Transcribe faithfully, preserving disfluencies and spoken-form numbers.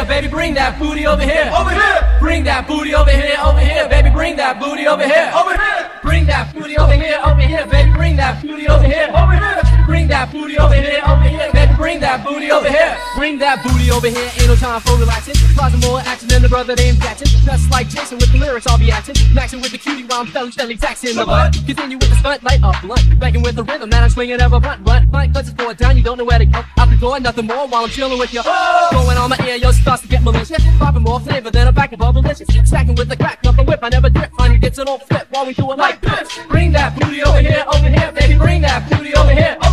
baby, bring that booty over here. Over here. Bring that booty over here, over here, baby, bring that booty over here. Over here. Bring that booty over here, over here, baby, bring that booty over here. Over here. Bring that booty over here, over here, baby, bring that booty over here. Bring that booty over here, ain't no time for relaxing. Causing more action than the brother named Jackson. Just like Jason with the lyrics, I'll be acting. Maxing with the cutie while I'm felling steadily taxing the butt. Continue with the stunt, light up blunt. Banging with the rhythm that I'm swinging ever blunt. Blunt, blunt, cause it's four down, you don't know where to go. Out the door, nothing more while I'm chilling with you. Oh. Going on my ear, yo, starts to get malicious. Popping more flavor than a pack of bubblicious. Stacking with the crack of the whip, I never drip. Finally gets it all flip while we do it like this. Bring that booty over here, over here, baby, bring that booty over here.